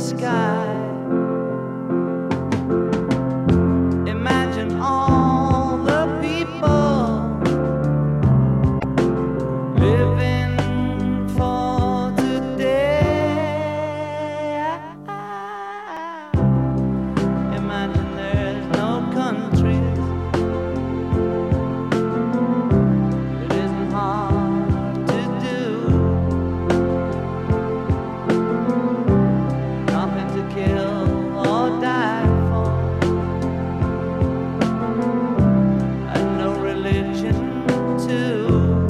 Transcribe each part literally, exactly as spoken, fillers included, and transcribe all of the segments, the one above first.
sky. Imagine all the people living for today. Imagine there's no countries. It isn't hard to do. Nothing to kill or die for, and no religion too.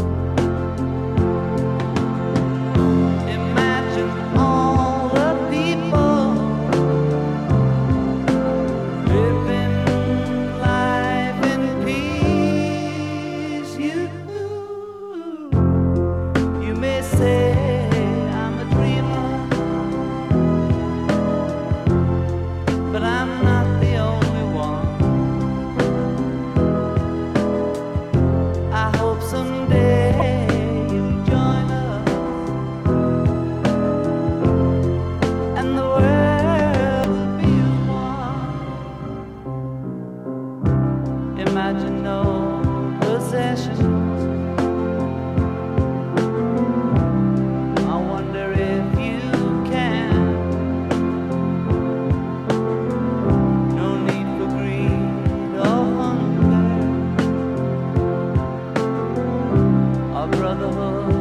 Imagine all the people living life in peace. You, you may say I'm a dreamer, but I'm not the only one. I hope someday you'll join us, and the world will be as one. Imagine no possessions. I wonder if you can. No need for greed or hunger, or brotherhood